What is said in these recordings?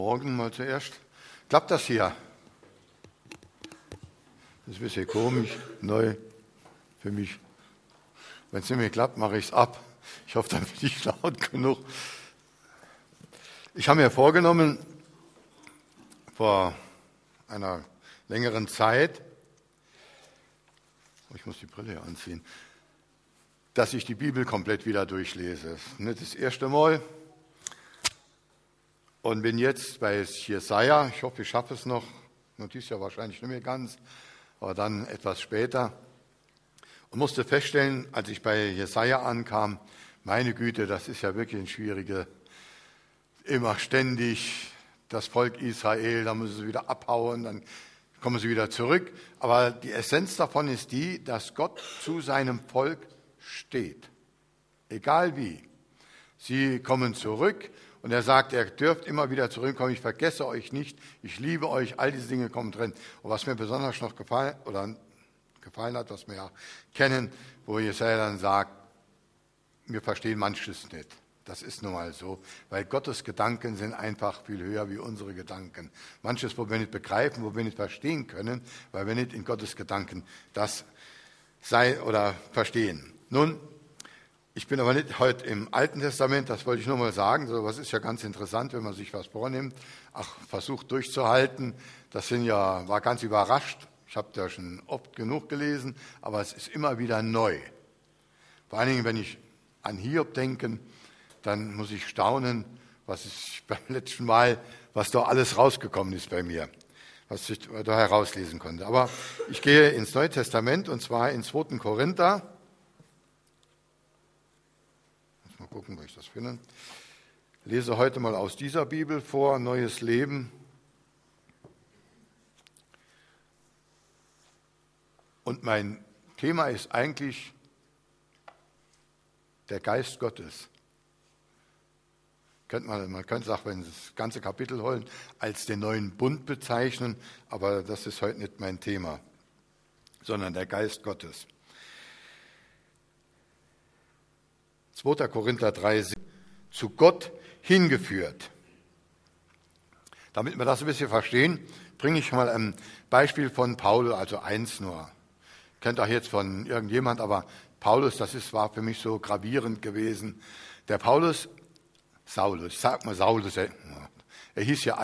Morgen mal zuerst. Klappt das hier? Das ist ein bisschen komisch, neu für mich. Wenn es nicht mehr klappt, mache ich es ab. Ich hoffe, dann bin ich laut genug. Ich habe mir vorgenommen, vor einer längeren Zeit, ich muss die Brille anziehen, dass ich die Bibel komplett wieder durchlese. Das ist nicht das erste Mal. Und bin jetzt bei Jesaja, ich hoffe, ich schaffe es noch, dies Jahr wahrscheinlich nicht mehr ganz, aber dann etwas später. Und musste feststellen, als ich bei Jesaja ankam, meine Güte, das ist ja wirklich ein schwieriger, immer ständig das Volk Israel, da müssen sie wieder abhauen, dann kommen sie wieder zurück. Aber die Essenz davon ist die, dass Gott zu seinem Volk steht, egal wie. Sie kommen zurück. Und er sagt, ihr dürft immer wieder zurückkommen, ich vergesse euch nicht, ich liebe euch, all diese Dinge kommen drin. Und was mir besonders noch gefallen hat, was wir ja kennen, wo Jesaja dann sagt, wir verstehen manches nicht. Das ist nun mal so, weil Gottes Gedanken sind einfach viel höher wie unsere Gedanken. Manches, wo wir nicht begreifen, wo wir nicht verstehen können, weil wir nicht in Gottes Gedanken das sein oder verstehen. Nun, ich bin aber nicht heute im Alten Testament, das wollte ich nur mal sagen. So was ist ja ganz interessant, wenn man sich was vornimmt. Versucht durchzuhalten. War ganz überrascht. Ich habe da schon oft genug gelesen, aber es ist immer wieder neu. Vor allen Dingen, wenn ich an Hiob denke, dann muss ich staunen, was ist beim letzten Mal, was da alles rausgekommen ist bei mir, was ich da herauslesen konnte. Aber ich gehe ins Neue Testament und zwar in 2. Korinther. Mal gucken, wo ich das finde. Lese heute mal aus dieser Bibel vor, Neues Leben. Und mein Thema ist eigentlich der Geist Gottes. Man könnte auch, wenn Sie das ganze Kapitel holen, als den neuen Bund bezeichnen, aber das ist heute nicht mein Thema, sondern der Geist Gottes. 2. Korinther 3, zu Gott hingeführt. Damit wir das ein bisschen verstehen, bringe ich mal ein Beispiel von Paulus, also eins nur. Kennt auch jetzt von irgendjemand, aber Paulus, war für mich so gravierend gewesen. Der Saulus, er hieß ja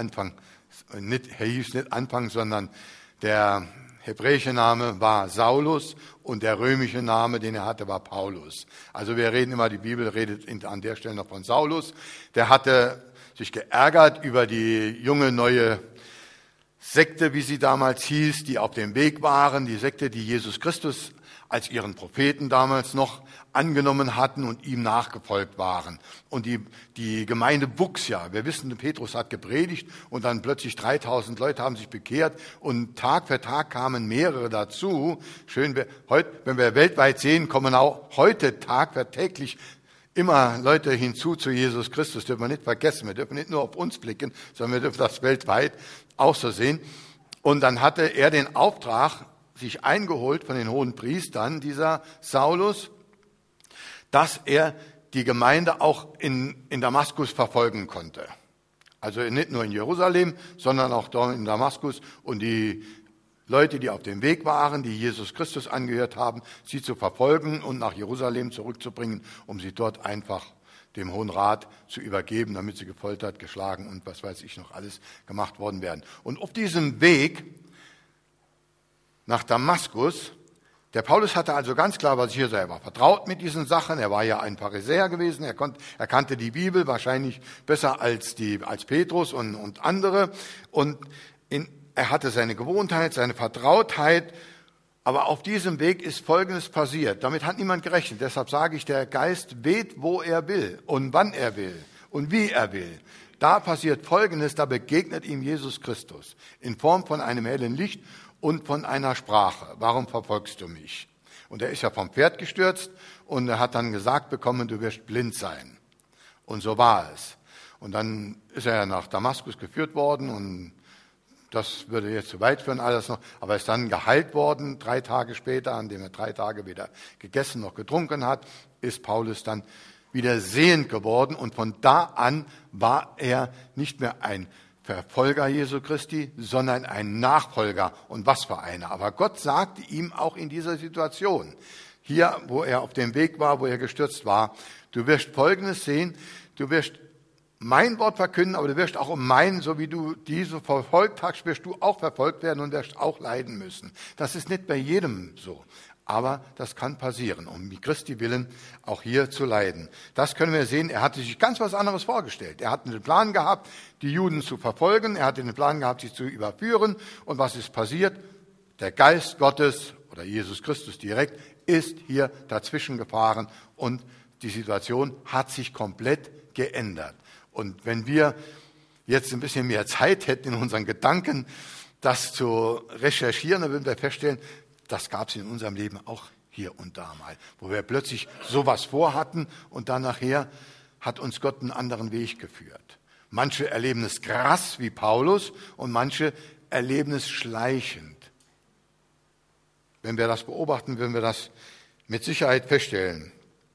nicht Anfang, sondern der hebräische Name war Saulus und der römische Name, den er hatte, war Paulus. Also wir reden immer, die Bibel redet an der Stelle noch von Saulus. Der hatte sich geärgert über die junge neue Sekte, wie sie damals hieß, die auf dem Weg waren, die Sekte, die Jesus Christus als ihren Propheten damals noch angenommen hatten und ihm nachgefolgt waren. Und die Gemeinde wuchs ja. Wir wissen, Petrus hat gepredigt und dann plötzlich 3000 Leute haben sich bekehrt und Tag für Tag kamen mehrere dazu. Schön, wenn wir weltweit sehen, kommen auch heute Tag für täglich immer Leute hinzu zu Jesus Christus. Dürfen wir nicht vergessen. Wir dürfen nicht nur auf uns blicken, sondern wir dürfen das weltweit auch so sehen. Und dann hatte er den Auftrag, sich eingeholt von den hohen Priestern, dieser Saulus, dass er die Gemeinde auch in Damaskus verfolgen konnte. Also nicht nur in Jerusalem, sondern auch dort in Damaskus und die Leute, die auf dem Weg waren, die Jesus Christus angehört haben, sie zu verfolgen und nach Jerusalem zurückzubringen, um sie dort einfach dem Hohen Rat zu übergeben, damit sie gefoltert, geschlagen und was weiß ich noch alles gemacht worden wären. Und auf diesem Weg nach Damaskus, der Paulus hatte also ganz klar, was ich hier sage, er war vertraut mit diesen Sachen, er war ja ein Pharisäer gewesen, er kannte die Bibel wahrscheinlich besser als Petrus und andere und er hatte seine Gewohnheit, seine Vertrautheit, aber auf diesem Weg ist Folgendes passiert, damit hat niemand gerechnet, deshalb sage ich, der Geist weht, wo er will und wann er will und wie er will. Da passiert Folgendes, da begegnet ihm Jesus Christus in Form von einem hellen Licht und von einer Sprache. Warum verfolgst du mich? Und er ist ja vom Pferd gestürzt und er hat dann gesagt bekommen, du wirst blind sein. Und so war es. Und dann ist er nach Damaskus geführt worden und das würde jetzt zu weit führen, alles noch. Aber er ist dann geheilt worden, 3 Tage später, an dem er 3 Tage weder gegessen noch getrunken hat, ist Paulus dann wieder sehend geworden. Und von da an war er nicht mehr ein Verfolger Jesu Christi, sondern ein Nachfolger. Und was für einer. Aber Gott sagte ihm auch in dieser Situation, hier, wo er auf dem Weg war, wo er gestürzt war, du wirst Folgendes sehen, du wirst mein Wort verkünden, aber du wirst auch um mein, so wie du diese verfolgt hast, wirst du auch verfolgt werden und wirst auch leiden müssen. Das ist nicht bei jedem so. Aber das kann passieren, um Christi willen auch hier zu leiden. Das können wir sehen, er hatte sich ganz was anderes vorgestellt. Er hatte den Plan gehabt, die Juden zu verfolgen, er hatte den Plan gehabt, sie zu überführen. Und was ist passiert? Der Geist Gottes oder Jesus Christus direkt ist hier dazwischen gefahren und die Situation hat sich komplett geändert. Und wenn wir jetzt ein bisschen mehr Zeit hätten in unseren Gedanken, das zu recherchieren, dann würden wir feststellen, das gab es in unserem Leben auch hier und da mal, wo wir plötzlich sowas vorhatten und dann nachher hat uns Gott einen anderen Weg geführt. Manche erleben es krass wie Paulus und manche erleben es schleichend. Wenn wir das beobachten, werden wir das mit Sicherheit feststellen.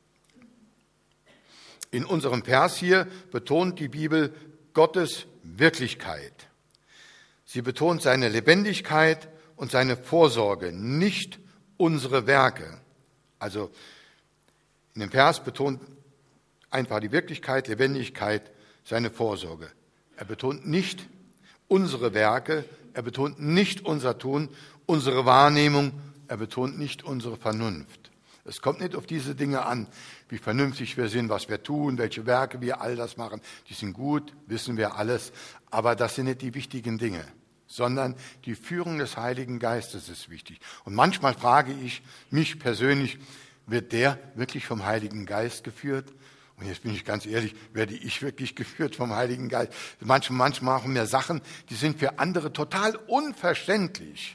In unserem Vers hier betont die Bibel Gottes Wirklichkeit. Sie betont seine Lebendigkeit und seine Vorsorge, nicht unsere Werke. Also in dem Vers betont einfach die Wirklichkeit, Lebendigkeit, seine Vorsorge. Er betont nicht unsere Werke, er betont nicht unser Tun, unsere Wahrnehmung, er betont nicht unsere Vernunft. Es kommt nicht auf diese Dinge an, wie vernünftig wir sind, was wir tun, welche Werke wir, all das machen. Die sind gut, wissen wir alles, aber das sind nicht die wichtigen Dinge, sondern die Führung des Heiligen Geistes ist wichtig. Und manchmal frage ich mich persönlich, wird der wirklich vom Heiligen Geist geführt? Und jetzt bin ich ganz ehrlich, werde ich wirklich geführt vom Heiligen Geist? Manchmal machen wir Sachen, die sind für andere total unverständlich.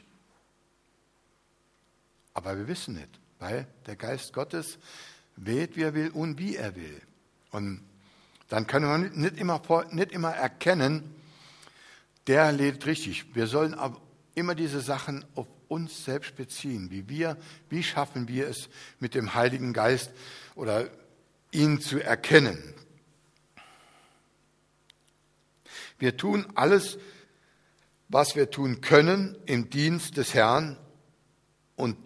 Aber wir wissen nicht, weil der Geist Gottes wählt, wie er will und wie er will. Und dann können wir nicht immer erkennen, der lebt richtig. Wir sollen aber immer diese Sachen auf uns selbst beziehen. Wie schaffen wir es mit dem Heiligen Geist oder ihn zu erkennen? Wir tun alles, was wir tun können im Dienst des Herrn und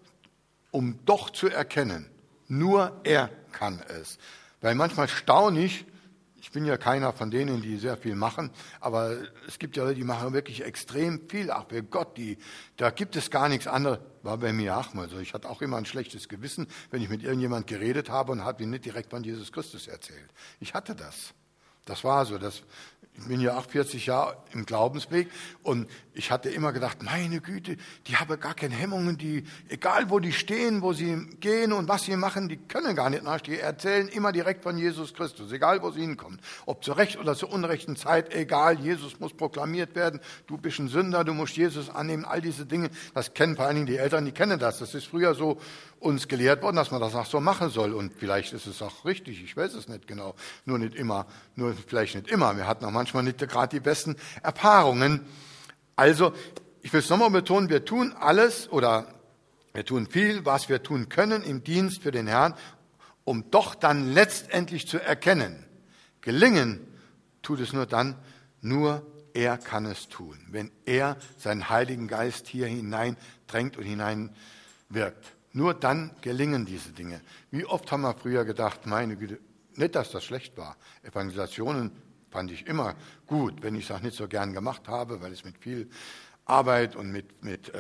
um doch zu erkennen, nur er kann es. Weil manchmal staune ich bin ja keiner von denen, die sehr viel machen, aber es gibt ja Leute, die machen wirklich extrem viel. Ach, für Gott, da gibt es gar nichts anderes. War bei mir auch mal so. Ich hatte auch immer ein schlechtes Gewissen, wenn ich mit irgendjemand geredet habe und habe ihm nicht direkt von Jesus Christus erzählt. Ich hatte das. Das war so. Ich bin ja auch 40 Jahre im Glaubensweg und ich hatte immer gedacht, meine Güte, die haben gar keine Hemmungen, egal wo die stehen, wo sie gehen und was sie machen, die können gar nicht nach, die erzählen immer direkt von Jesus Christus, egal wo sie hinkommen. Ob zur rechten oder zur unrechten Zeit, egal, Jesus muss proklamiert werden, du bist ein Sünder, du musst Jesus annehmen, all diese Dinge, das kennen vor allen Dingen die Eltern, die kennen das. Das ist früher so uns gelehrt worden, dass man das auch so machen soll und vielleicht ist es auch richtig, ich weiß es nicht genau, nur vielleicht nicht immer. Wir hatten auch manchmal nicht gerade die besten Erfahrungen. Also, ich will es nochmal betonen, wir tun alles oder wir tun viel, was wir tun können im Dienst für den Herrn, um doch dann letztendlich zu erkennen. Gelingen tut es nur dann, nur er kann es tun, wenn er seinen Heiligen Geist hier hineindrängt und hineinwirkt. Nur dann gelingen diese Dinge. Wie oft haben wir früher gedacht, meine Güte, nicht, dass das schlecht war. Evangelisationen fand ich immer gut, wenn ich es auch nicht so gern gemacht habe, weil es mit viel Arbeit und mit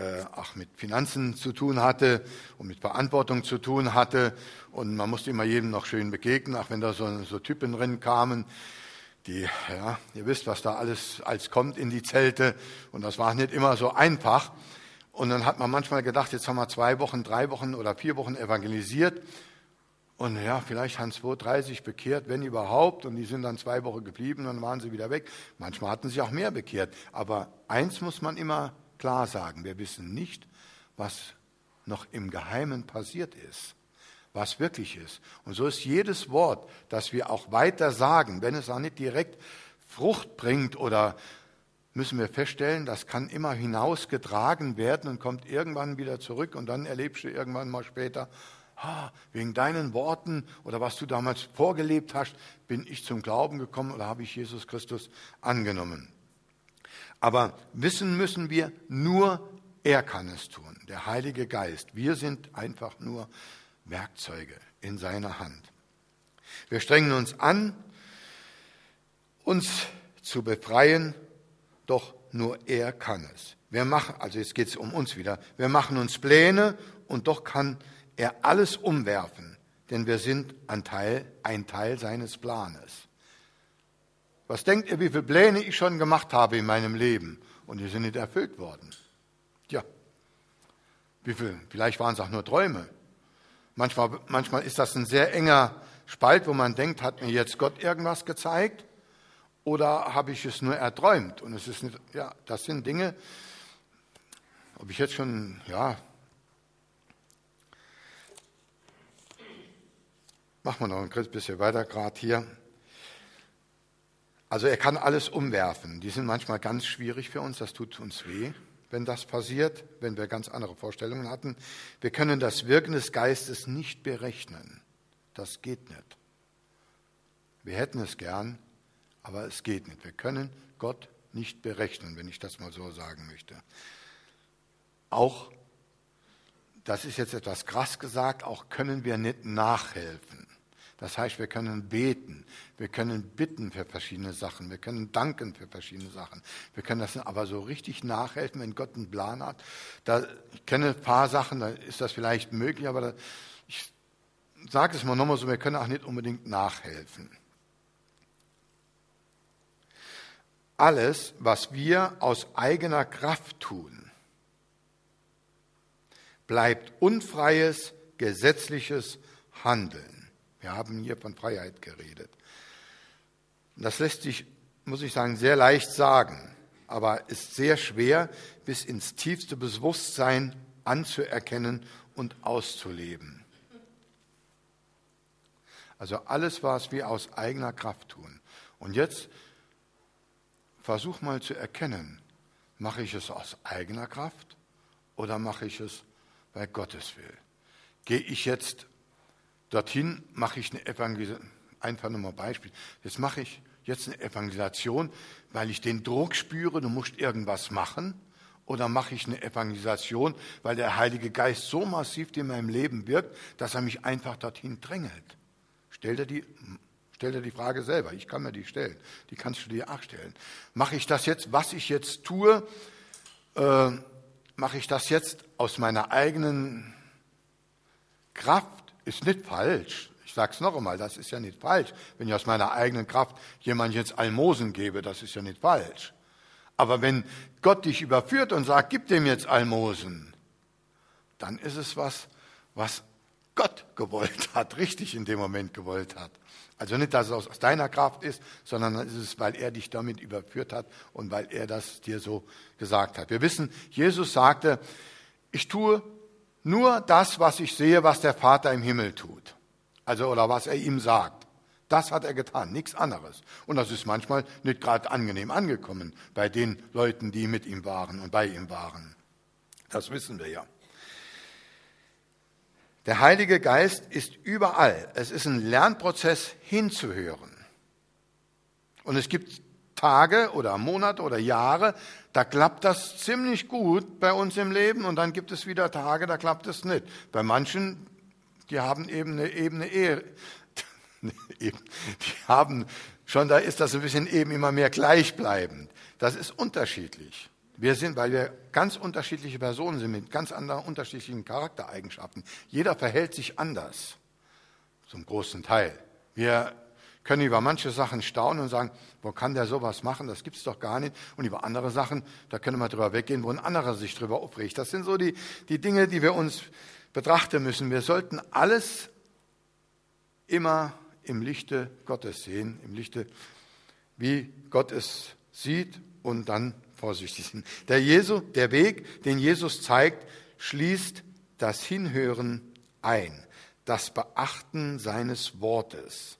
Finanzen zu tun hatte und mit Verantwortung zu tun hatte. Und man musste immer jedem noch schön begegnen, auch wenn da so Typen drin kamen, ihr wisst, was da alles kommt in die Zelte. Und das war nicht immer so einfach. Und dann hat man manchmal gedacht, jetzt haben wir 2 Wochen, 3 Wochen oder 4 Wochen evangelisiert. Und ja, vielleicht haben 2, 3 sich bekehrt, wenn überhaupt. Und die sind dann 2 Wochen geblieben, dann waren sie wieder weg. Manchmal hatten sich auch mehr bekehrt. Aber eins muss man immer klar sagen. Wir wissen nicht, was noch im Geheimen passiert ist. Was wirklich ist. Und so ist jedes Wort, das wir auch weiter sagen, wenn es auch nicht direkt Frucht bringt oder müssen wir feststellen, das kann immer hinausgetragen werden und kommt irgendwann wieder zurück und dann erlebst du irgendwann mal später, wegen deinen Worten oder was du damals vorgelebt hast, bin ich zum Glauben gekommen oder habe ich Jesus Christus angenommen. Aber wissen müssen wir, nur er kann es tun, der Heilige Geist. Wir sind einfach nur Werkzeuge in seiner Hand. Wir strengen uns an, uns zu befreien, doch nur er kann es. Also jetzt geht es um uns wieder. Wir machen uns Pläne und doch kann er alles umwerfen, denn wir sind ein Teil seines Planes. Was denkt ihr, wie viele Pläne ich schon gemacht habe in meinem Leben und die sind nicht erfüllt worden? Ja, vielleicht waren es auch nur Träume. Manchmal ist das ein sehr enger Spalt, wo man denkt, hat mir jetzt Gott irgendwas gezeigt oder habe ich es nur erträumt? Und es ist nicht, ja, das sind Dinge, ob ich jetzt schon, machen wir noch ein bisschen weiter gerade hier. Also er kann alles umwerfen. Die sind manchmal ganz schwierig für uns, das tut uns weh, wenn das passiert, wenn wir ganz andere Vorstellungen hatten. Wir können das Wirken des Geistes nicht berechnen. Das geht nicht. Wir hätten es gern, aber es geht nicht. Wir können Gott nicht berechnen, wenn ich das mal so sagen möchte. Auch, das ist jetzt etwas krass gesagt, auch können wir nicht nachhelfen. Das heißt, wir können beten, wir können bitten für verschiedene Sachen, wir können danken für verschiedene Sachen. Wir können das aber so richtig nachhelfen, wenn Gott einen Plan hat. Ich kenne ein paar Sachen, da ist das vielleicht möglich, aber ich sage es mal nochmal so, wir können auch nicht unbedingt nachhelfen. Alles, was wir aus eigener Kraft tun, bleibt unfreies, gesetzliches Handeln. Wir haben hier von Freiheit geredet. Das lässt sich, muss ich sagen, sehr leicht sagen, aber ist sehr schwer, bis ins tiefste Bewusstsein anzuerkennen und auszuleben. Also alles, was wir aus eigener Kraft tun. Und jetzt versuch mal zu erkennen, mache ich es aus eigener Kraft oder mache ich es, weil Gottes will? Gehe ich jetzt dorthin, mache ich eine Evangelisation, einfach nur mal Beispiel, jetzt mache ich jetzt eine Evangelisation, weil ich den Druck spüre, du musst irgendwas machen, oder mache ich eine Evangelisation, weil der Heilige Geist so massiv in meinem Leben wirkt, dass er mich einfach dorthin drängelt? Stell dir die Frage selber, ich kann mir die stellen, die kannst du dir auch stellen. Mache ich das jetzt, was ich jetzt tue, mache ich das jetzt aus meiner eigenen Kraft? Ist nicht falsch. Ich sage es noch einmal, das ist ja nicht falsch. Wenn ich aus meiner eigenen Kraft jemand jetzt Almosen gebe, das ist ja nicht falsch. Aber wenn Gott dich überführt und sagt, gib dem jetzt Almosen, dann ist es was Gott gewollt hat, richtig in dem Moment gewollt hat. Also nicht, dass es aus deiner Kraft ist, sondern es ist, weil er dich damit überführt hat und weil er das dir so gesagt hat. Wir wissen, Jesus sagte, ich tue nur das, was ich sehe, was der Vater im Himmel tut. Also, oder was er ihm sagt. Das hat er getan, nichts anderes. Und das ist manchmal nicht gerade angenehm angekommen bei den Leuten, die mit ihm waren und bei ihm waren. Das wissen wir ja. Der Heilige Geist ist überall. Es ist ein Lernprozess, hinzuhören. Und es gibt Tage oder Monate oder Jahre, da klappt das ziemlich gut bei uns im Leben und dann gibt es wieder Tage, da klappt es nicht. Bei manchen, die haben eben eine ebene Ehe, die haben schon, da ist das ein bisschen eben immer mehr gleichbleibend. Das ist unterschiedlich. Weil wir ganz unterschiedliche Personen sind mit ganz anderen unterschiedlichen Charaktereigenschaften. Jeder verhält sich anders, zum großen Teil. Wir können über manche Sachen staunen und sagen, wo kann der sowas machen, das gibt's doch gar nicht. Und über andere Sachen, da können wir drüber weggehen, wo ein anderer sich drüber aufregt. Das sind so die Dinge, die wir uns betrachten müssen. Wir sollten alles immer im Lichte Gottes sehen, im Lichte, wie Gott es sieht und dann vorsichtig sind. Der Weg, den Jesus zeigt, schließt das Hinhören ein, das Beachten seines Wortes.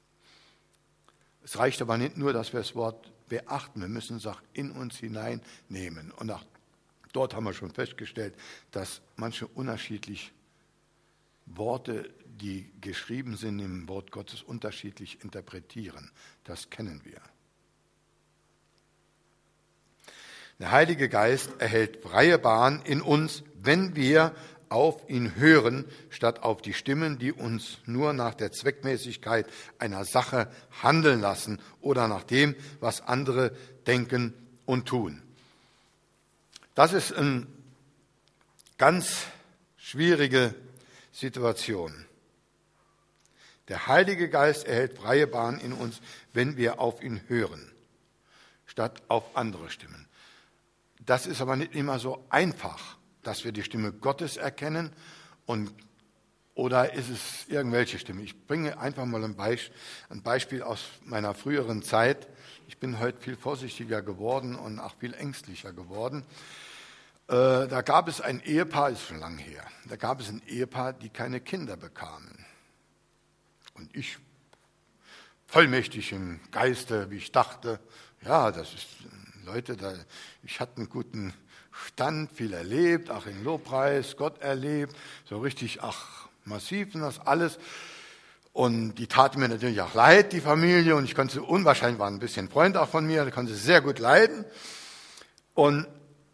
Es reicht aber nicht nur, dass wir das Wort beachten, wir müssen es auch in uns hineinnehmen. Und auch dort haben wir schon festgestellt, dass manche unterschiedlich Worte, die geschrieben sind im Wort Gottes, unterschiedlich interpretieren. Das kennen wir. Der Heilige Geist erhält freie Bahn in uns, wenn wir auf ihn hören, statt auf die Stimmen, die uns nur nach der Zweckmäßigkeit einer Sache handeln lassen oder nach dem, was andere denken und tun. Das ist eine ganz schwierige Situation. Der Heilige Geist erhält freie Bahn in uns, wenn wir auf ihn hören, statt auf andere Stimmen. Das ist aber nicht immer so einfach, dass wir die Stimme Gottes erkennen oder ist es irgendwelche Stimme. Ich bringe einfach mal ein Beispiel aus meiner früheren Zeit. Ich bin heute viel vorsichtiger geworden und auch viel ängstlicher geworden. Da gab es ein Ehepaar, ist schon lange her, da gab es ein Ehepaar, die keine Kinder bekamen. Und ich, vollmächtig im Geiste, wie ich dachte, ja, das ist, Leute, ich hatte einen guten Stand, viel erlebt, auch im Lobpreis, Gott erlebt, so richtig, massiv und das alles. Und die taten mir natürlich auch leid, die Familie, und ich konnte sie unwahrscheinlich, war ein bisschen Freund auch von mir, ich konnte sie sehr gut leiden. Und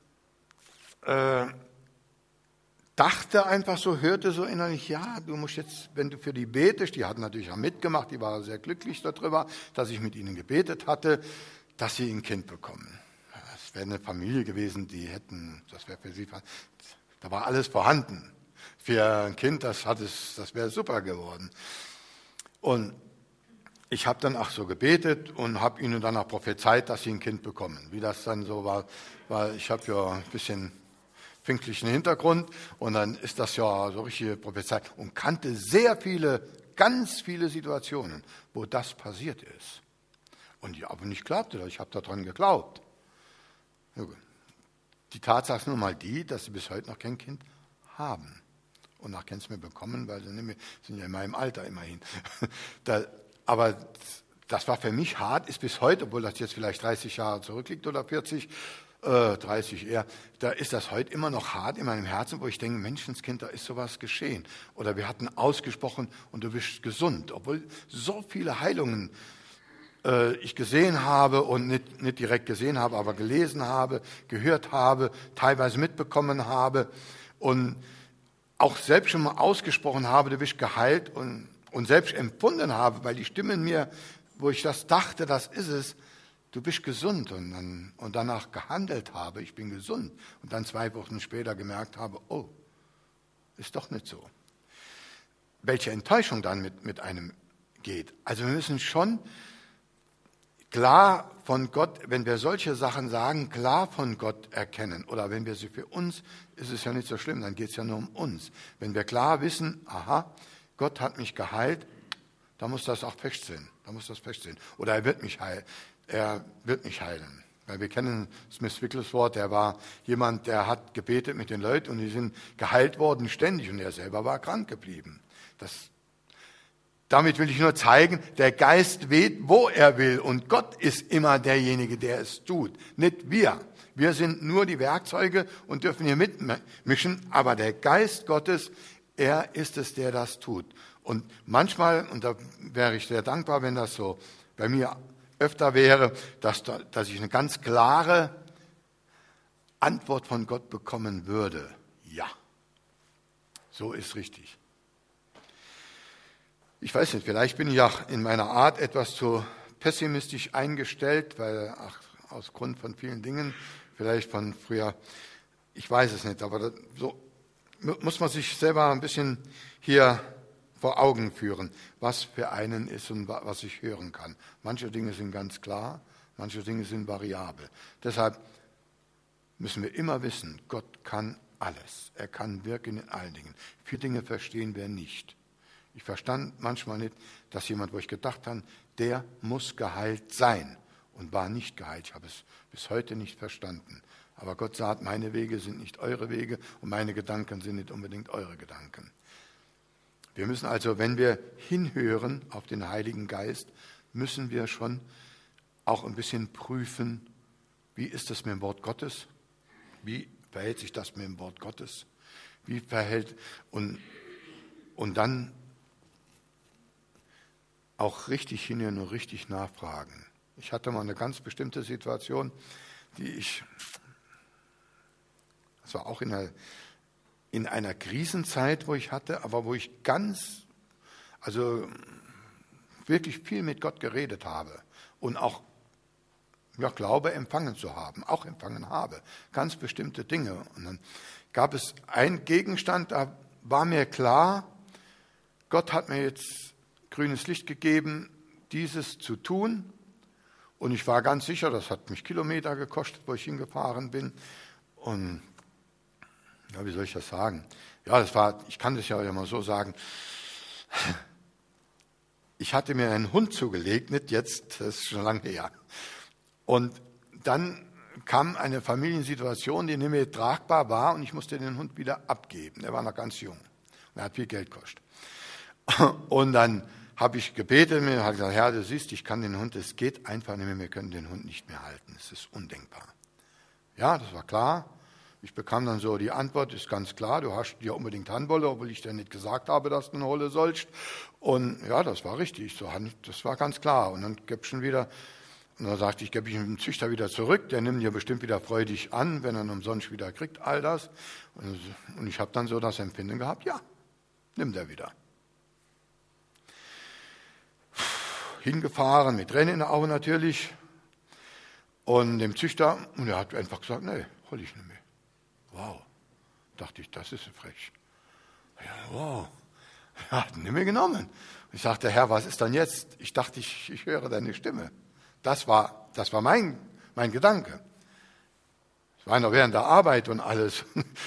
dachte einfach so, hörte so innerlich, ja, du musst jetzt, wenn du für die betest, die hatten natürlich auch mitgemacht, die waren sehr glücklich darüber, dass ich mit ihnen gebetet hatte, dass sie ein Kind bekommen. Das wäre eine Familie gewesen, das wäre für sie, da war alles vorhanden. Für ein Kind, das wäre super geworden. Und ich habe dann auch so gebetet und habe ihnen dann auch prophezeit, dass sie ein Kind bekommen. Wie das dann so war, weil ich habe ja ein bisschen pfingstlichen Hintergrund und dann ist das ja so richtige Prophezeiung und kannte ganz viele Situationen, wo das passiert ist. Und ich aber nicht glaubte, ich habe daran geglaubt. Die Tatsache ist nun mal die, dass sie bis heute noch kein Kind haben und noch keins mehr bekommen, weil sie sind ja in meinem Alter immerhin. Aber das war für mich hart, ist bis heute, obwohl das jetzt vielleicht 30 Jahre zurückliegt oder 40, 30 eher, da ist das heute immer noch hart in meinem Herzen, wo ich denke, Menschenskind, da ist sowas geschehen. Oder wir hatten ausgesprochen und du bist gesund, obwohl so viele Heilungen ich gesehen habe und nicht direkt gesehen habe, aber gelesen habe, gehört habe, teilweise mitbekommen habe und auch selbst schon mal ausgesprochen habe, du bist geheilt und selbst empfunden habe, weil die Stimme in mir, wo ich das dachte, das ist es, du bist gesund und danach gehandelt habe, ich bin gesund und dann 2 Wochen später gemerkt habe, oh, ist doch nicht so. Welche Enttäuschung dann mit einem geht. Also wir müssen schon klar von Gott, wenn wir solche Sachen sagen, klar von Gott erkennen oder wenn wir sie für uns, ist es ja nicht so schlimm, dann geht es ja nur um uns. Wenn wir klar wissen, aha, Gott hat mich geheilt, dann muss das auch feststehen. Oder er wird mich heilen. Weil wir kennen Smith Wickles Wort, der war jemand, der hat gebetet mit den Leuten und die sind geheilt worden ständig und er selber war krank geblieben. Damit will ich nur zeigen, der Geist weht, wo er will und Gott ist immer derjenige, der es tut, nicht wir. Wir sind nur die Werkzeuge und dürfen hier mitmischen, aber der Geist Gottes, er ist es, der das tut. Und manchmal, und da wäre ich sehr dankbar, wenn das so bei mir öfter wäre, dass ich eine ganz klare Antwort von Gott bekommen würde. Ja, so ist richtig. Ich weiß nicht, vielleicht bin ich auch in meiner Art etwas zu pessimistisch eingestellt, weil aus Grund von vielen Dingen, vielleicht von früher, ich weiß es nicht, aber so muss man sich selber ein bisschen hier vor Augen führen, was für einen ist und was ich hören kann. Manche Dinge sind ganz klar, manche Dinge sind variabel. Deshalb müssen wir immer wissen, Gott kann alles. Er kann wirken in allen Dingen. Viele Dinge verstehen wir nicht. Ich verstand manchmal nicht, dass jemand, wo ich gedacht habe, der muss geheilt sein und war nicht geheilt. Ich habe es bis heute nicht verstanden. Aber Gott sagt, meine Wege sind nicht eure Wege und meine Gedanken sind nicht unbedingt eure Gedanken. Wir müssen also, wenn wir hinhören auf den Heiligen Geist, müssen wir schon auch ein bisschen prüfen, wie ist das mit dem Wort Gottes? Wie verhält sich das mit dem Wort Gottes? Und dann auch richtig hinhören und richtig nachfragen. Ich hatte mal eine ganz bestimmte Situation, die ich Es war auch in einer Krisenzeit, wo ich hatte, aber wo ich wirklich viel mit Gott geredet habe und auch Glaube empfangen zu haben, auch empfangen habe, ganz bestimmte Dinge. Und dann gab es einen Gegenstand, da war mir klar, Gott hat mir jetzt grünes Licht gegeben, dieses zu tun. Und ich war ganz sicher, das hat mich Kilometer gekostet, wo ich hingefahren bin. Und ja, wie soll ich das sagen? Ja, ich kann das ja mal so sagen. Ich hatte mir einen Hund zugelegt, nicht jetzt, das ist schon lange her. Und dann kam eine Familiensituation, die nicht mehr tragbar war und ich musste den Hund wieder abgeben. Der war noch ganz jung und er hat viel Geld gekostet. Und dann habe ich gebetet und habe gesagt, Herr, du siehst, ich kann den Hund, es geht einfach nicht mehr, wir können den Hund nicht mehr halten. Es ist undenkbar. Ja, das war klar. Ich bekam dann so die Antwort, ist ganz klar, du hast dir unbedingt Handwolle, obwohl ich dir nicht gesagt habe, dass du eine Holle sollst. Und ja, das war richtig, das war ganz klar. Und dann gab es schon wieder, und dann sagte ich, gebe ich dem Züchter wieder zurück, der nimmt dir bestimmt wieder freudig an, wenn er ihn umsonst wieder kriegt, all das. Und ich habe dann so das Empfinden gehabt, ja, nimmt er wieder. Hingefahren, mit Tränen in den Augen natürlich. Und dem Züchter, und er hat einfach gesagt, nee, hol ich nicht mehr. Wow, dachte ich, das ist frech. Ja, wow, er hat ihn nicht mehr genommen. Ich sagte, Herr, was ist dann jetzt? Ich dachte, ich höre deine Stimme. Das war mein Gedanke. Es war noch während der Arbeit und alles.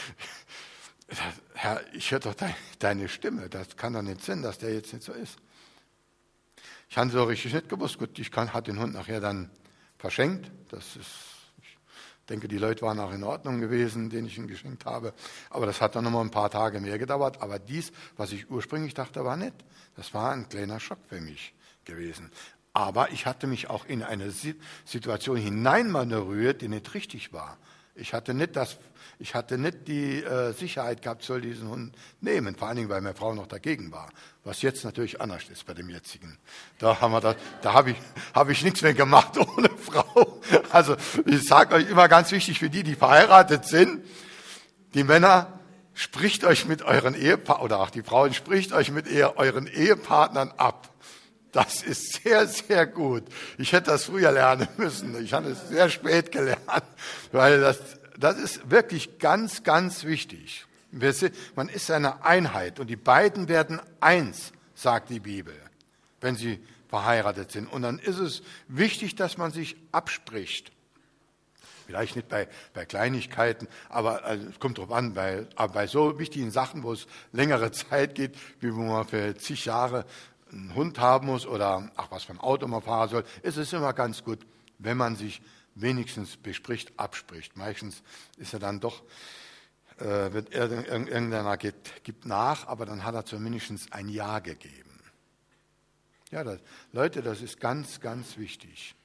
Herr, ich höre doch deine Stimme. Das kann doch nicht sein, dass der jetzt nicht so ist. Ich habe so richtig nicht gewusst. Gut, hat den Hund nachher dann verschenkt. Ich denke, die Leute waren auch in Ordnung gewesen, denen ich ihn geschenkt habe. Aber das hat dann noch mal ein paar Tage mehr gedauert. Aber was ich ursprünglich dachte, war nicht. Das war ein kleiner Schock für mich gewesen. Aber ich hatte mich auch in eine Situation hineinmanövriert, die nicht richtig war. Ich hatte nicht die Sicherheit gehabt, soll diesen Hund nehmen. Vor allen Dingen, weil meine Frau noch dagegen war. Was jetzt natürlich anders ist bei dem jetzigen. Da habe ich nichts mehr gemacht ohne Frau. Also ich sage euch immer ganz wichtig für die verheiratet sind, die Männer, spricht euch mit euren Ehepartnern, oder auch die Frauen, spricht euch mit euren Ehepartnern ab. Das ist sehr, sehr gut. Ich hätte das früher lernen müssen. Ich habe es sehr spät gelernt, weil das ist wirklich ganz, ganz wichtig. Man ist eine Einheit und die beiden werden eins, sagt die Bibel, wenn sie verheiratet sind. Und dann ist es wichtig, dass man sich abspricht. Vielleicht nicht bei Kleinigkeiten, aber es kommt drauf an, bei so wichtigen Sachen, wo es längere Zeit geht, wie wo man für zig Jahre einen Hund haben muss oder was für ein Auto man fahren soll, ist es immer ganz gut, wenn man sich wenigstens abspricht. Meistens ist er dann doch, irgendeiner gibt nach, aber dann hat er zumindest ein Ja gegeben. Ja, Leute, das ist ganz, ganz wichtig.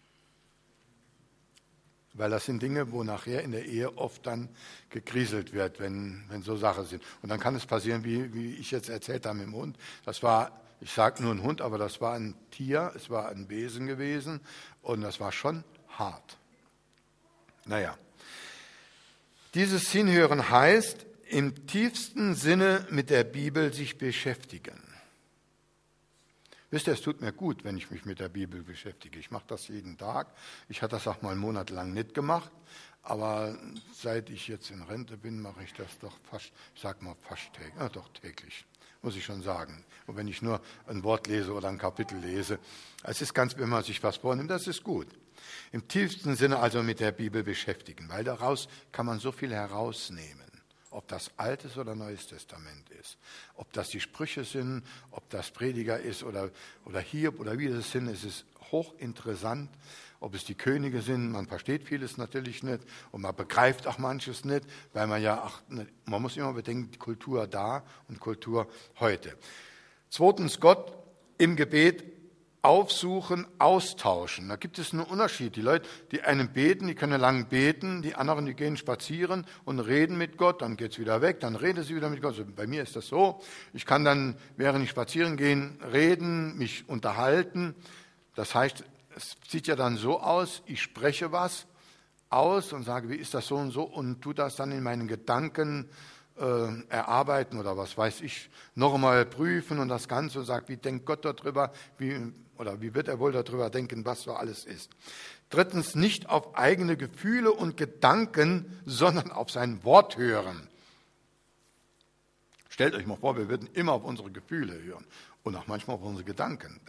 Weil das sind Dinge, wo nachher in der Ehe oft dann gekriselt wird, wenn so Sachen sind. Und dann kann es passieren, wie ich jetzt erzählt habe mit dem Hund. Ich sage nur ein Hund, aber das war ein Tier, es war ein Wesen gewesen und das war schon hart. Naja, dieses Hinhören heißt, im tiefsten Sinne mit der Bibel sich beschäftigen. Wisst ihr, es tut mir gut, wenn ich mich mit der Bibel beschäftige. Ich mache das jeden Tag. Ich hatte das auch mal monatelang nicht gemacht, aber seit ich jetzt in Rente bin, mache ich das doch fast täglich. Doch täglich, muss ich schon sagen. Und wenn ich nur ein Wort lese oder ein Kapitel lese, es ist wenn man sich was vornimmt, das ist gut. Im tiefsten Sinne also mit der Bibel beschäftigen, weil daraus kann man so viel herausnehmen. Ob das Altes oder Neues Testament ist, ob das die Sprüche sind, ob das Prediger ist oder Hiob oder wie es sind, es ist hochinteressant, ob es die Könige sind, man versteht vieles natürlich nicht und man begreift auch manches nicht, weil man muss immer bedenken, die Kultur da und Kultur heute. Zweitens, Gott im Gebet aufsuchen, austauschen. Da gibt es einen Unterschied. Die Leute, die einen beten, die können lang beten, die anderen, die gehen spazieren und reden mit Gott, dann geht es wieder weg, dann reden sie wieder mit Gott. Also bei mir ist das so, ich kann dann, während ich spazieren gehe, reden, mich unterhalten. Das heißt, es sieht ja dann so aus, ich spreche was, aus und sage, wie ist das so und tu das dann in meinen Gedanken erarbeiten oder was weiß ich, nochmal prüfen und das Ganze und sage, wie denkt Gott darüber, wie wird er wohl darüber denken, was so alles ist. Drittens, nicht auf eigene Gefühle und Gedanken, sondern auf sein Wort hören. Stellt euch mal vor, wir würden immer auf unsere Gefühle hören und auch manchmal auf unsere Gedanken.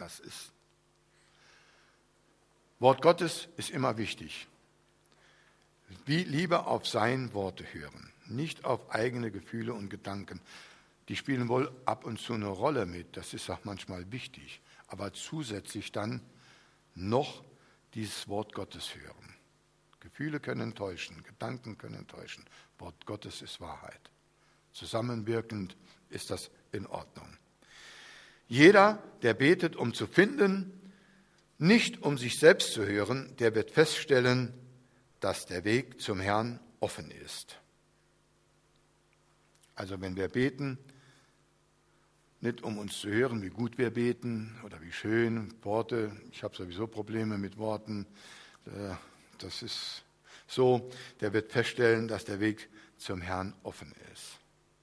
Wort Gottes ist immer wichtig. Wie lieber auf sein Wort hören, nicht auf eigene Gefühle und Gedanken. Die spielen wohl ab und zu eine Rolle mit, das ist auch manchmal wichtig, aber zusätzlich dann noch dieses Wort Gottes hören. Gefühle können täuschen, Gedanken können täuschen, Wort Gottes ist Wahrheit. Zusammenwirkend ist das in Ordnung. Jeder, der betet, um zu finden, nicht um sich selbst zu hören, der wird feststellen, dass der Weg zum Herrn offen ist. Also wenn wir beten, nicht um uns zu hören, wie gut wir beten oder wie schön Worte, ich habe sowieso Probleme mit Worten, das ist so, der wird feststellen, dass der Weg zum Herrn offen ist.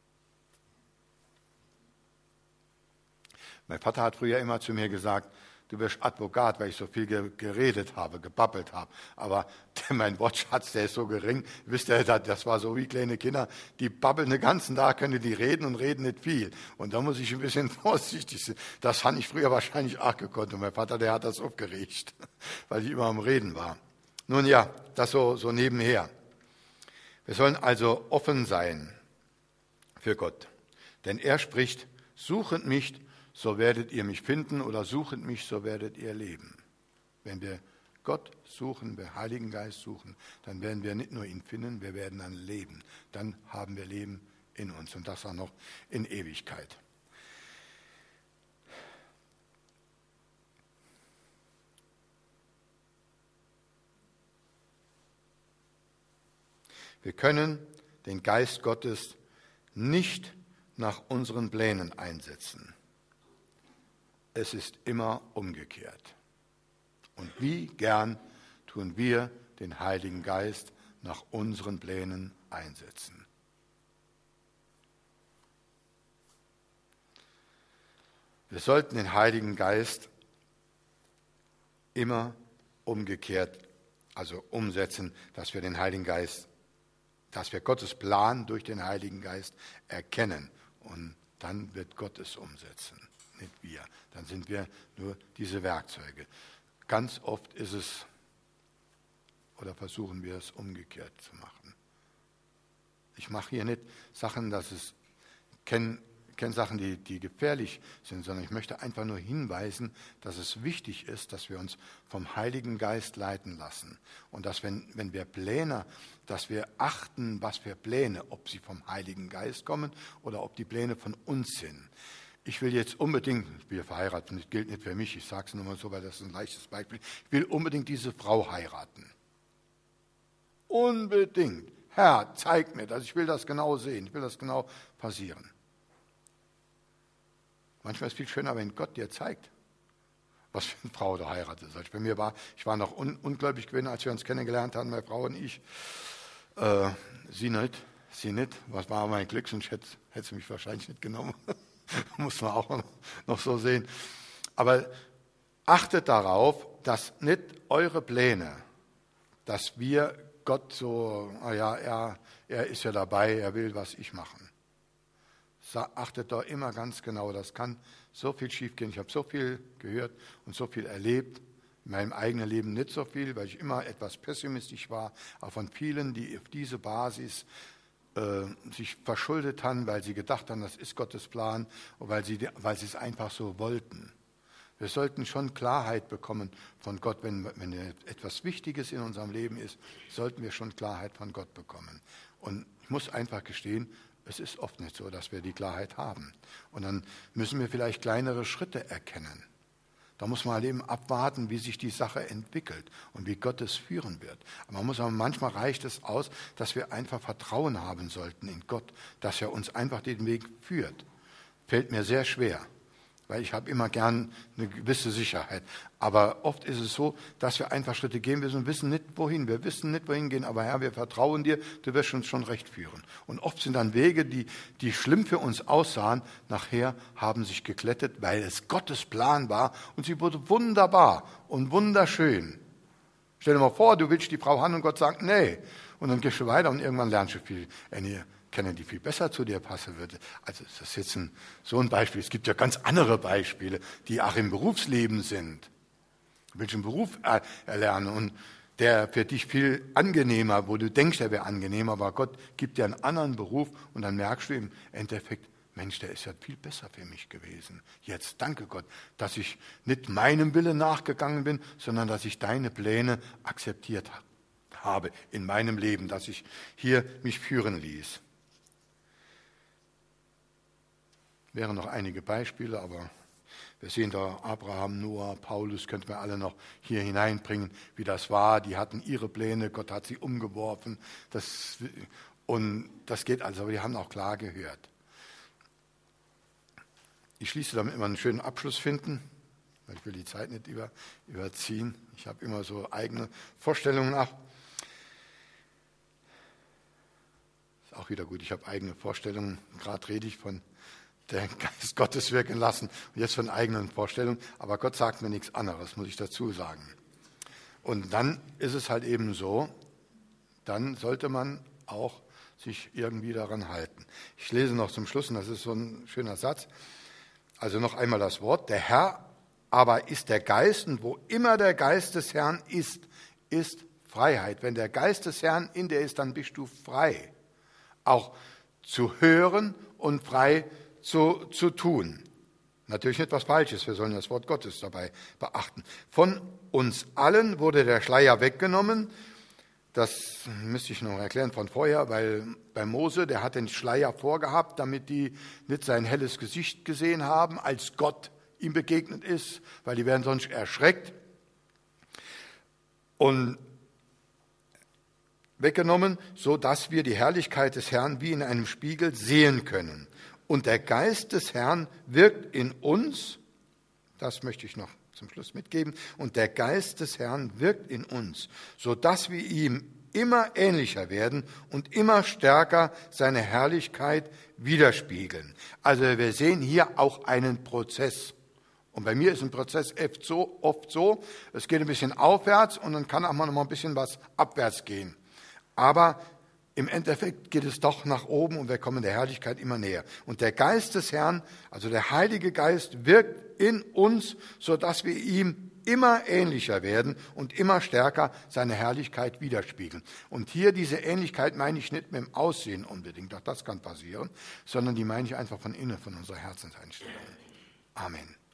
Mein Vater hat früher immer zu mir gesagt, du wirst Advokat, weil ich so viel geredet habe, gebabbelt habe. Aber mein Wortschatz, der ist so gering. Wisst ihr, das war so wie kleine Kinder, die babbeln den ganzen Tag, können die reden und reden nicht viel. Und da muss ich ein bisschen vorsichtig sein. Das fand ich früher wahrscheinlich auch gekonnt. Und mein Vater, der hat das aufgeregt, weil ich immer am Reden war. Nun ja, das so nebenher. Wir sollen also offen sein für Gott. Denn er spricht, suchet mich, so werdet ihr mich finden, oder suchet mich, so werdet ihr leben. Wenn wir Gott suchen, wir Heiligen Geist suchen, dann werden wir nicht nur ihn finden, wir werden dann leben. Dann haben wir Leben in uns und das auch noch in Ewigkeit. Wir können den Geist Gottes nicht nach unseren Plänen einsetzen. Es ist immer umgekehrt. Und wie gern tun wir den Heiligen Geist nach unseren Plänen einsetzen. Wir sollten den Heiligen Geist immer umgekehrt, also umsetzen, dass wir den Heiligen Geist, dass wir Gottes Plan durch den Heiligen Geist erkennen und dann wird Gott es umsetzen. Nicht wir, dann sind wir nur diese Werkzeuge. Ganz oft ist es, oder versuchen wir es umgekehrt zu machen. Ich mache hier nicht Sachen, kenne Sachen, die gefährlich sind, sondern ich möchte einfach nur hinweisen, dass es wichtig ist, dass wir uns vom Heiligen Geist leiten lassen. Und dass, wenn wir Pläne, dass wir achten, was für Pläne, ob sie vom Heiligen Geist kommen oder ob die Pläne von uns sind. Ich will jetzt unbedingt, wir verheiraten, das gilt nicht für mich, ich sage es nur mal so, weil das ist ein leichtes Beispiel, ich will unbedingt diese Frau heiraten. Unbedingt. Herr, zeig mir das, ich will das genau sehen, ich will das genau passieren. Manchmal ist es viel schöner, wenn Gott dir zeigt, was für eine Frau du heiratest. Also bei mir ich war noch ungläubig gewesen, als wir uns kennengelernt haben, meine Frau und ich. Sie nicht. Was war mein Glück, sonst hätte sie mich wahrscheinlich nicht genommen. Muss man auch noch so sehen. Aber achtet darauf, dass nicht eure Pläne, dass wir Gott so, er ist ja dabei, er will, was ich machen. Achtet da immer ganz genau, das kann so viel schiefgehen. Ich habe so viel gehört und so viel erlebt. In meinem eigenen Leben nicht so viel, weil ich immer etwas pessimistisch war, auch von vielen, die auf diese Basis sich verschuldet haben, weil sie gedacht haben, das ist Gottes Plan und weil sie es einfach so wollten. Wir sollten schon Klarheit bekommen von Gott, wenn etwas Wichtiges in unserem Leben ist, sollten wir schon Klarheit von Gott bekommen. Und ich muss einfach gestehen, es ist oft nicht so, dass wir die Klarheit haben. Und dann müssen wir vielleicht kleinere Schritte erkennen. Da muss man halt eben abwarten, wie sich die Sache entwickelt und wie Gott es führen wird. Aber manchmal reicht es aus, dass wir einfach Vertrauen haben sollten in Gott, dass er uns einfach den Weg führt. Fällt mir sehr schwer. weil ich habe immer gern eine gewisse Sicherheit. Aber oft ist es so, dass wir einfach Schritte gehen müssen und wissen nicht, wohin. Wir wissen nicht, wohin gehen, aber Herr, wir vertrauen dir, du wirst uns schon recht führen. Und oft sind dann Wege, die schlimm für uns aussahen, nachher haben sich geglättet, weil es Gottes Plan war und sie wurde wunderbar und wunderschön. Stell dir mal vor, du willst die Frau haben und Gott sagt, nee. Und dann gehst du weiter und irgendwann lernst du viel kennen, die viel besser zu dir passen würde. Also das ist jetzt so ein Beispiel. Es gibt ja ganz andere Beispiele, die auch im Berufsleben sind. Du willst einen Beruf erlernen und der für dich viel angenehmer, wo du denkst, der wäre angenehmer, aber Gott gibt dir einen anderen Beruf und dann merkst du im Endeffekt, Mensch, der ist ja viel besser für mich gewesen. Jetzt danke Gott, dass ich nicht meinem Willen nachgegangen bin, sondern dass ich deine Pläne akzeptiert habe in meinem Leben, dass ich hier mich führen ließ. Wären noch einige Beispiele, aber wir sehen da Abraham, Noah, Paulus, könnten wir alle noch hier hineinbringen, wie das war. Die hatten ihre Pläne, Gott hat sie umgeworfen. Und das geht also, aber die haben auch klar gehört. Ich schließe damit immer einen schönen Abschluss finden, weil ich will die Zeit nicht überziehen. Ich habe immer so eigene Vorstellungen auch. Ist auch wieder gut, ich habe eigene Vorstellungen. Gerade rede ich von der Geist Gottes wirken lassen und jetzt von eigenen Vorstellungen. Aber Gott sagt mir nichts anderes, muss ich dazu sagen. Und dann ist es halt eben so, dann sollte man auch sich irgendwie daran halten. Ich lese noch zum Schluss, und das ist so ein schöner Satz. Also noch einmal das Wort. Der Herr aber ist der Geist, und wo immer der Geist des Herrn ist Freiheit. Wenn der Geist des Herrn in dir ist, dann bist du frei. Auch zu hören und frei zu tun. Natürlich nicht was Falsches, wir sollen das Wort Gottes dabei beachten. Von uns allen wurde der Schleier weggenommen. Das müsste ich noch erklären von vorher, weil bei Mose, der hat den Schleier vorgehabt, damit die nicht sein helles Gesicht gesehen haben, als Gott ihm begegnet ist, weil die werden sonst erschreckt. Und weggenommen, so dass wir die Herrlichkeit des Herrn wie in einem Spiegel sehen können. Und der Geist des Herrn wirkt in uns, das möchte ich noch zum Schluss mitgeben, und der Geist des Herrn wirkt in uns, sodass wir ihm immer ähnlicher werden und immer stärker seine Herrlichkeit widerspiegeln. Also wir sehen hier auch einen Prozess. Und bei mir ist ein Prozess oft so, es geht ein bisschen aufwärts und dann kann auch mal noch ein bisschen was abwärts gehen. Aber im Endeffekt geht es doch nach oben und wir kommen der Herrlichkeit immer näher. Und der Geist des Herrn, also der Heilige Geist, wirkt in uns, sodass wir ihm immer ähnlicher werden und immer stärker seine Herrlichkeit widerspiegeln. Und hier diese Ähnlichkeit meine ich nicht mit dem Aussehen unbedingt, auch das kann passieren, sondern die meine ich einfach von innen, von unserer Herzenseinstellung. Amen.